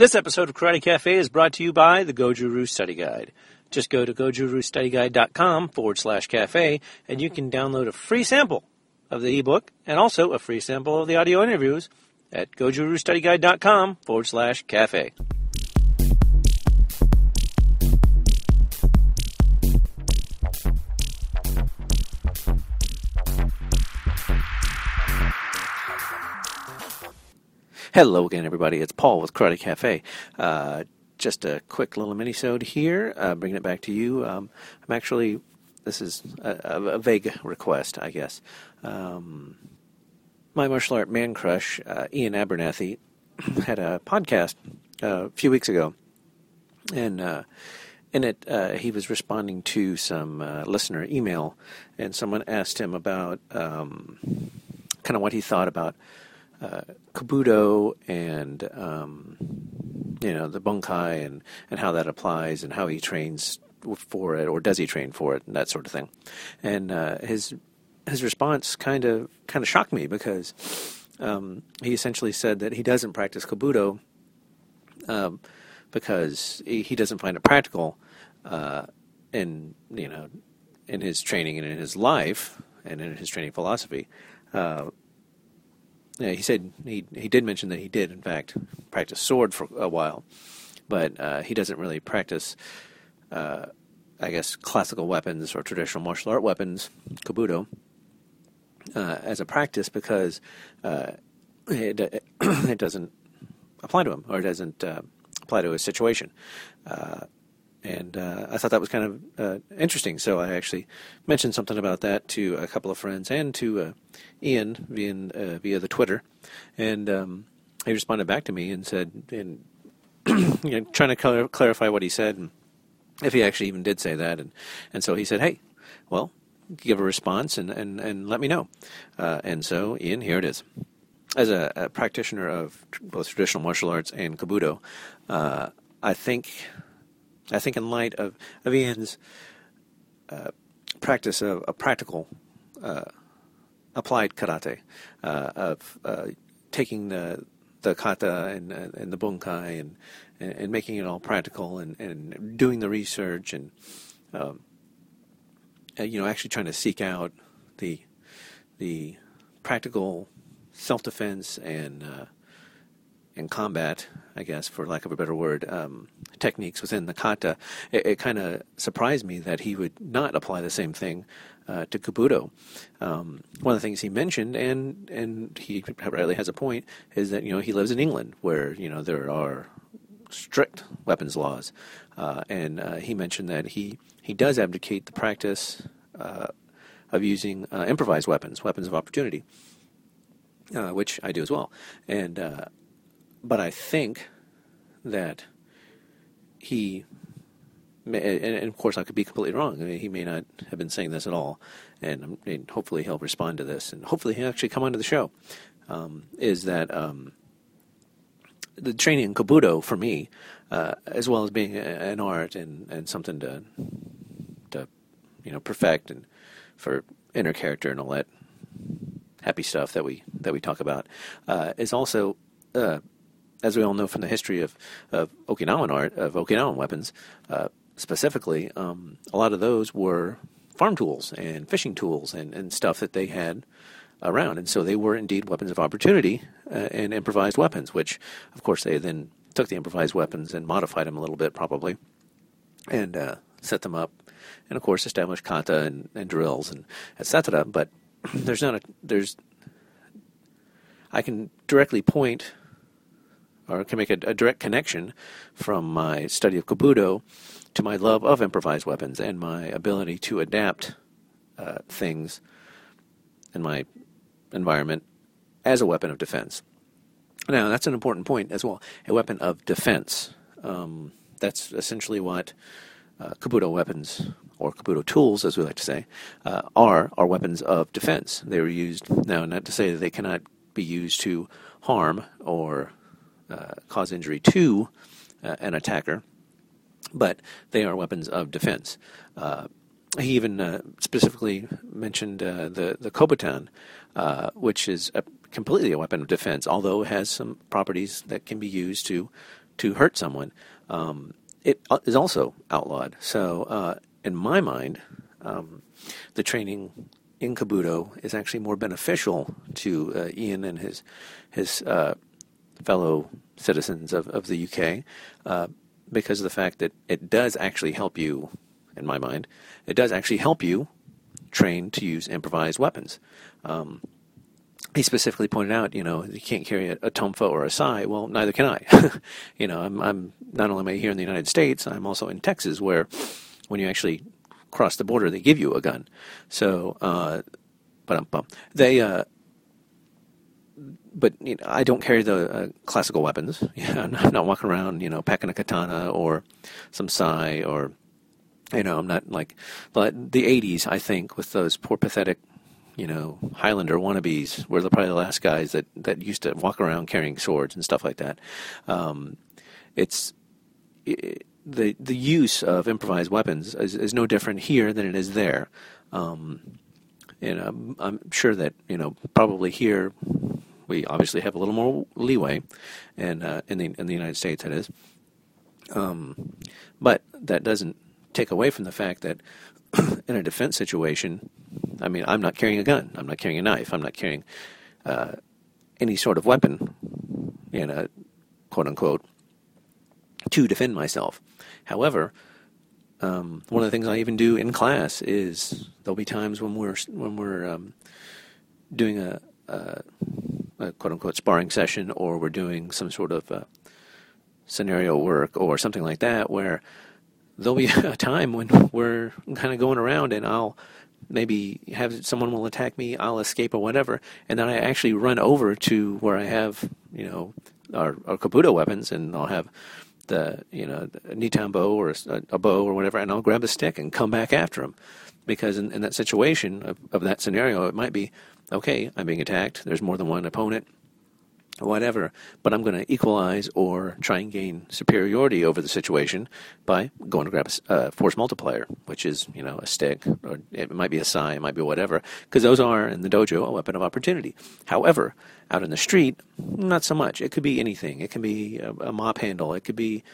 This episode of Karate Cafe is brought to you by the Goju-Ryu Study Guide. Just go to goju-ryu-studyguide.com/cafe and you can download a free sample of the ebook and also a free sample of the audio interviews at goju-ryu-studyguide.com/cafe. Hello again, everybody. It's Paul with Karate Cafe. Just a quick little mini-sode here, bringing it back to you. This is a vague request, I guess. My martial art man crush, Ian Abernathy, had a podcast a few weeks ago, and in it he was responding to some listener email, and someone asked him about kind of what he thought about Kobudo and the Bunkai and how that applies and how he trains for it, or does he train for it, and that sort of thing. And his response kind of shocked me, because he essentially said that he doesn't practice Kobudo because he doesn't find it practical in his training and in his life and in his training philosophy. Yeah, he said he did mention that he did, in fact, practice sword for a while, but he doesn't really practice, classical weapons or traditional martial art weapons, Kobudo, as a practice, because it doesn't apply to him, or it doesn't apply to his situation. And I thought that was kind of interesting, so I actually mentioned something about that to a couple of friends and to Ian via the Twitter, and he responded back to me and said, trying to clarify what he said, and if he actually even did say that, and so he said, hey, well, give a response and let me know. And so, Ian, here it is. As a practitioner of both traditional martial arts and Kobudo, I think in light of Ian's practice of a practical applied karate, of taking the kata and the bunkai and making it all practical and doing the research and actually trying to seek out the practical self-defense and combat, I guess, for lack of a better word, techniques within the kata. It kind of surprised me that he would not apply the same thing to Kobudo. One of the things he mentioned, and he rightly has a point, is that he lives in England, where there are strict weapons laws, and he mentioned that he does advocate the practice of using improvised weapons of opportunity, which I do as well, but I think that he, and of course I could be completely wrong. I mean, he may not have been saying this at all, and hopefully he'll respond to this, and hopefully he'll actually come onto the show, is that the training in Kobudo, for me, as well as being an art and something to perfect and for inner character and all that happy stuff that we talk about, is also, as we all know from the history of Okinawan art, of Okinawan weapons, specifically, a lot of those were farm tools and fishing tools and stuff that they had around. And so they were indeed weapons of opportunity and improvised weapons, which, of course, they then took the improvised weapons and modified them a little bit, probably, and set them up. And, of course, established kata and drills and etc. But I can directly point, or can make a direct connection from my study of Kobudo to my love of improvised weapons and my ability to adapt things in my environment as a weapon of defense. Now, that's an important point as well, a weapon of defense. That's essentially what Kobudo weapons, or Kobudo tools, as we like to say, are weapons of defense. They were used, now not to say that they cannot be used to harm or cause injury to an attacker, but they are weapons of defense. He even specifically mentioned the Kobutan, which is completely a weapon of defense, although it has some properties that can be used to to hurt someone, it is also outlawed. So in my mind, the training in Kabuto is actually more beneficial to Ian and his fellow citizens of the UK because of the fact that it does actually help you, in my mind, it does actually help you train to use improvised weapons. He specifically pointed out, you can't carry a tonfa or a sai. Well, neither can I. I'm not only am I here in the United States, I'm also in Texas, where when you actually cross the border, they give you a gun. So, but I don't carry the classical weapons. I'm not walking around, packing a katana or some sai, or I'm not like the 80s. I think with those poor pathetic, Highlander wannabes were probably the last guys that used to walk around carrying swords and stuff like that. The use of improvised weapons is no different here than it is there. I'm sure that probably here we obviously have a little more leeway, and in the United States that is. But that doesn't take away from the fact that in a defense situation, I mean, I'm not carrying a gun, I'm not carrying a knife, I'm not carrying any sort of weapon, quote unquote, to defend myself. However, one of the things I even do in class is there'll be times when we're doing a quote unquote sparring session, or we're doing some sort of scenario work or something like that, where there'll be a time when we're kind of going around and I'll maybe have someone will attack me, I'll escape or whatever, and then I actually run over to where I have our Kabuto weapons, and I'll have the a Nitan bow or a bow or whatever, and I'll grab a stick and come back after him, because in that situation of that scenario, it might be, okay, I'm being attacked, there's more than one opponent, whatever, but I'm going to equalize or try and gain superiority over the situation by going to grab a force multiplier, which is, a stick, or it might be a sai, it might be whatever, because those are, in the dojo, a weapon of opportunity. However, out in the street, not so much. It could be anything. It can be a mop handle. It could be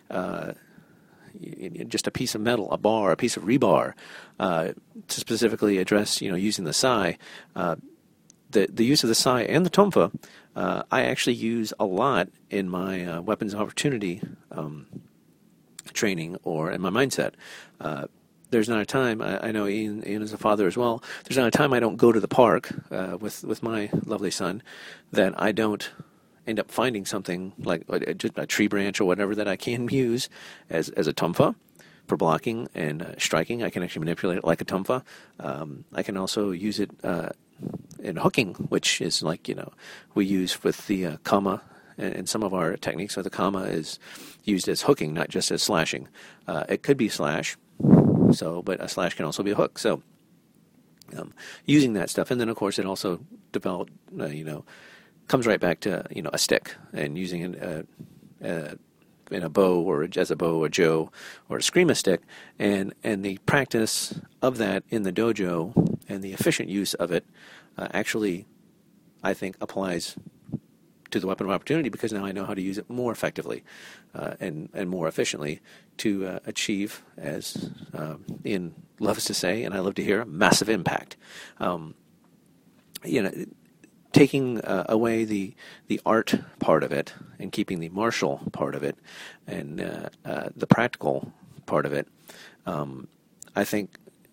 just a piece of metal, a bar, a piece of rebar, to specifically address, using the sai. The use of the sai and the tonfa, I actually use a lot in my weapons of opportunity training, or in my mindset. There's not a time, I know Ian is a father as well, there's not a time I don't go to the park with my lovely son that I don't end up finding something like just a tree branch or whatever that I can use as a tonfa for blocking and striking. I can actually manipulate it like a tonfa. I can also use it in hooking, which is like, we use with the kama and some of our techniques. So the kama is used as hooking, not just as slashing. It could be slash, but a slash can also be a hook. So using that stuff, and then of course it also developed, comes right back to a stick, and using it in a bow, or as a bow, a jo, or a screama stick, and the practice of that in the dojo and the efficient use of it actually, I think, applies to the weapon of opportunity, because now I know how to use it more effectively and more efficiently to achieve, as Ian loves to say, and I love to hear, massive impact. Taking away the art part of it and keeping the martial part of it and the practical part of it, I think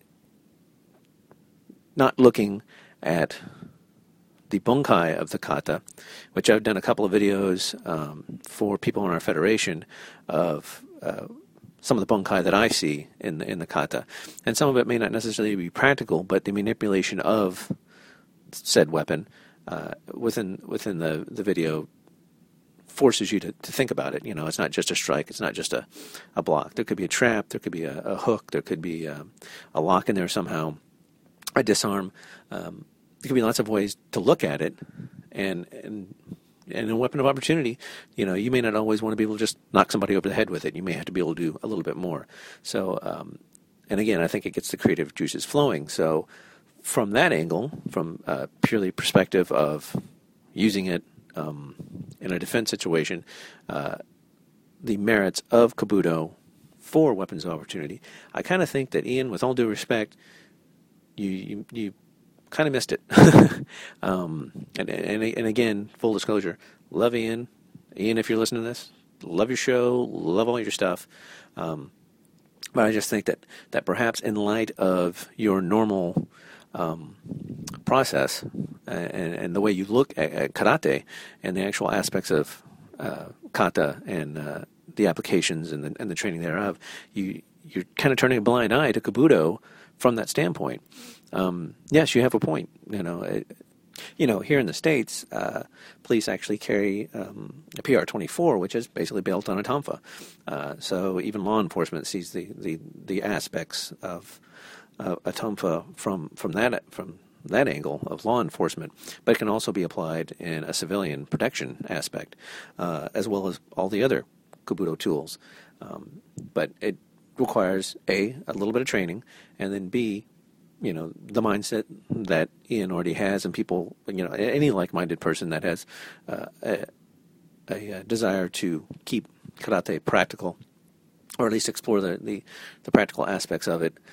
not looking at the bunkai of the kata, which I've done a couple of videos for people in our federation of some of the bunkai that I see in the kata, and some of it may not necessarily be practical, but the manipulation of said weapon within the video forces you to think about it. It's not just a strike, it's not just a block. There could be a trap, there could be a hook, there could be a lock in there somehow, a disarm. There could be lots of ways to look at it, and a weapon of opportunity, you may not always want to be able to just knock somebody over the head with it. You may have to be able to do a little bit more. So, and again, I think it gets the creative juices flowing. So, from that angle, from purely perspective of using it in a defense situation, the merits of Kabuto for weapons of opportunity. I kind of think that, Ian, with all due respect, you kind of missed it. And again, full disclosure, love Ian. Ian, if you're listening to this, love your show, love all your stuff. But I just think that perhaps in light of your normal process and the way you look at karate and the actual aspects of kata and the applications and the training thereof, you're kind of turning a blind eye to Kabuto from that standpoint. Yes, you have a point. Here in the States, police actually carry a PR-24, which is basically built on a tonfa. So even law enforcement sees the aspects of a tonfa from that angle of law enforcement, but it can also be applied in a civilian protection aspect, as well as all the other Kabuto tools. But it requires A, a little bit of training, and then B, the mindset that Ian already has, and people, any like-minded person that has a desire to keep karate practical, or at least explore the practical aspects of it,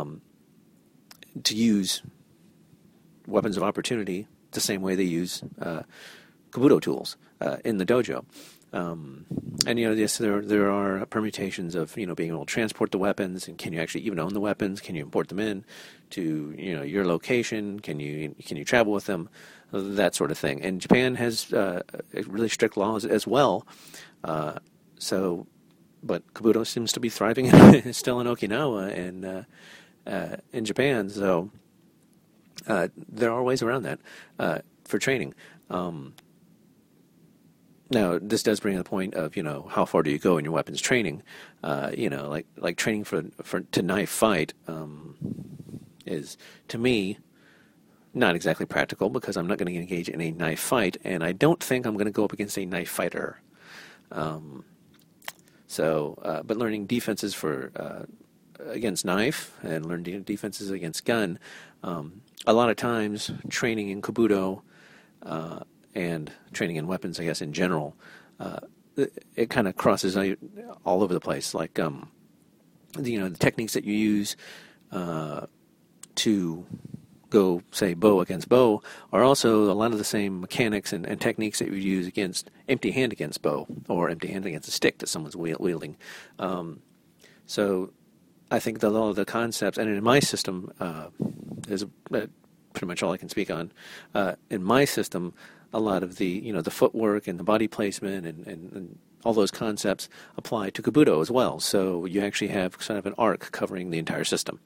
to use weapons of opportunity the same way they use Kabuto tools in the dojo. And yes, there are permutations of being able to transport the weapons, and can you actually even own the weapons? Can you import them in to your location? Can you travel with them? That sort of thing. And Japan has really strict laws as well. But Kabuto seems to be thriving still in Okinawa and in Japan. So there are ways around that for training. Now, this does bring the point of, how far do you go in your weapons training? Like training to knife fight is, to me, not exactly practical, because I'm not going to engage in a knife fight, and I don't think I'm going to go up against a knife fighter. But learning defenses against knife and learning defenses against gun, a lot of times training in Kabuto and training in weapons, I guess, in general, it kind of crosses all over the place. Like, the techniques that you use to go, say, bow against bow are also a lot of the same mechanics and techniques that you would use against empty hand against bow, or empty hand against a stick that someone's wielding. So I think that all of the concepts, and in my system, is pretty much all I can speak on. In my system, a lot of the the footwork and the body placement and all those concepts apply to Kabuto as well. So you actually have sort of an arc covering the entire system.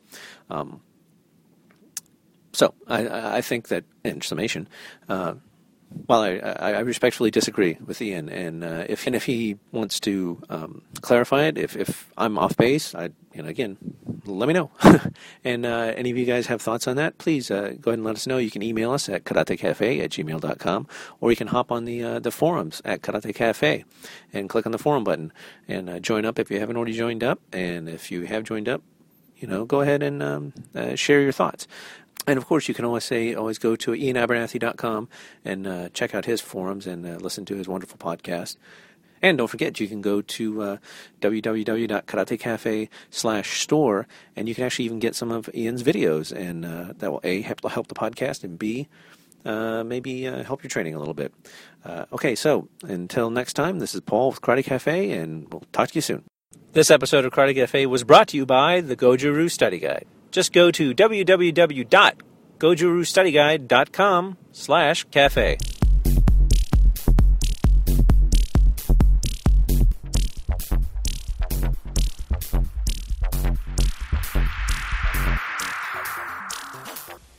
So I think that, in summation, while I respectfully disagree with Ian, and if he wants to clarify it, if I'm off base, again, let me know. And any of you guys have thoughts on that, please go ahead and let us know. You can email us at karatecafe@gmail.com, or you can hop on the forums at Karate Cafe and click on the forum button and join up if you haven't already joined up. And if you have joined up, go ahead and share your thoughts. And, of course, you can always go to ianabernathy.com and check out his forums and listen to his wonderful podcast. And don't forget, you can go to www.karatecafe.com/store, and you can actually even get some of Ian's videos, and that will, A, help the podcast, and B, maybe help your training a little bit. Okay, so until next time, this is Paul with Karate Cafe, and we'll talk to you soon. This episode of Karate Cafe was brought to you by the Goju-Ryu Study Guide. Just go to www.gojurustudyguide.com/cafe.